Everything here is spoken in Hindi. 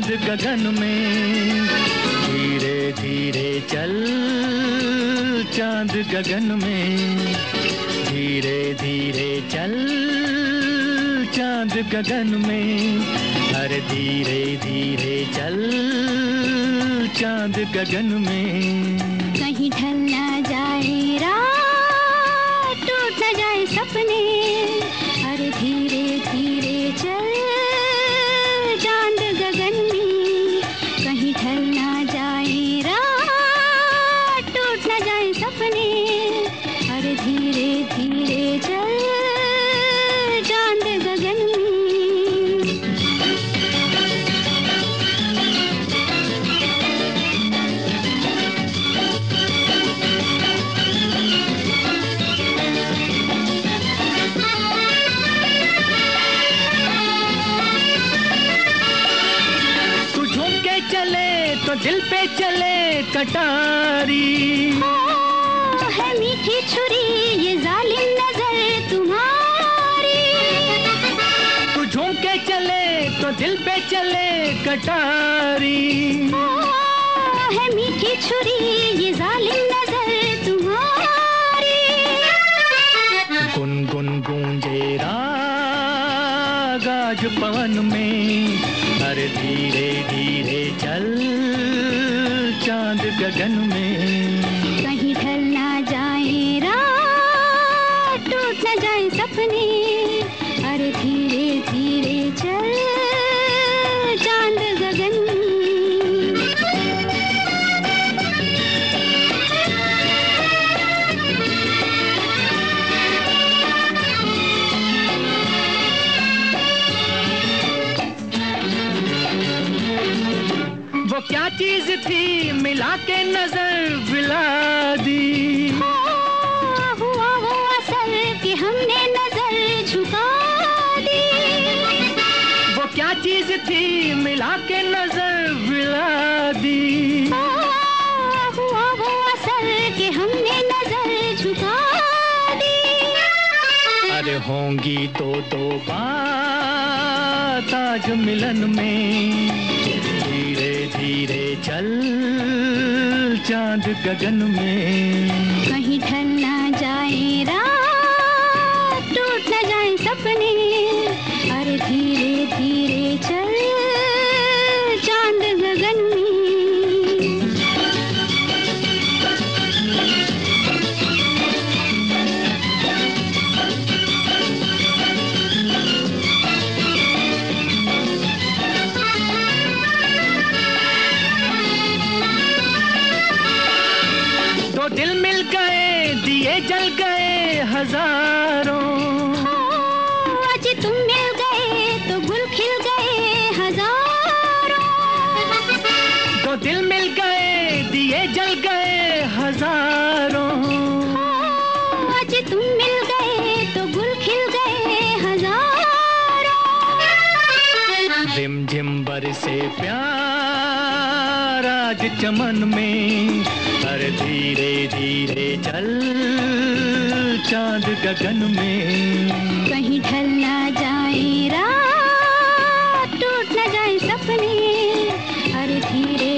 चांद गगन में, धीरे धीरे चल चांद गगन में, धीरे धीरे चल चांद गगन में, अरे धीरे धीरे चल चांद गगन में। कहीं ढल ना जाए रात, टूट ना जाए सपने, अरे धीरे धीरे चल चांद गगन में। कहीं ढल ना जाए रात, टूट ना जाए सपने, अरे धीरे धीरे चल चांद गगन में। तो दिल पे चले कटारी, है मीठी छुरी ये जालिम नजर तुम्हारी। तू झूम के चले तो दिल पे चले कटारी, है मीठी छुरी ये जालिम नजर तुम्हारी। गुनगुन गूंजे राग आज पवन में, अरे धीरे धीरे चल चांद गगन में। कहीं ढल ना जाए रात, टूट ना जाए सपने, अरे धीरे धीरे चल चांद गगन में। वो क्या चीज थी मिला के नजर विला दी, हुआ वो असर कि हमने नजर झुका दी। वो क्या चीज थी मिला के नजर विला दी, हुआ वो असर कि हमने नजर झुका दी। अरे होंगी दो दो बात आज मिलन में, धीरे धीरे चल चांद गगन में। कहीं ढल ना जाए रात, टूट ना जाए सपने, अरे धीरे धीरे चल चांद गगन में। दिल मिल गए दिए जल गए हजारों, आज तुम मिल गए तो गुल खिल गए हजारों। तो दिल मिल गए दिए जल गए हजारों, आज तुम मिल गए तो गुल खिल गए हजारों। रिमझिम बरसे प्यार आज चमन में, अरे धीरे धीरे चल चांद गगन में। कहीं ढल ना जाए रात, टूट ना जाए सपने, अरे धीरे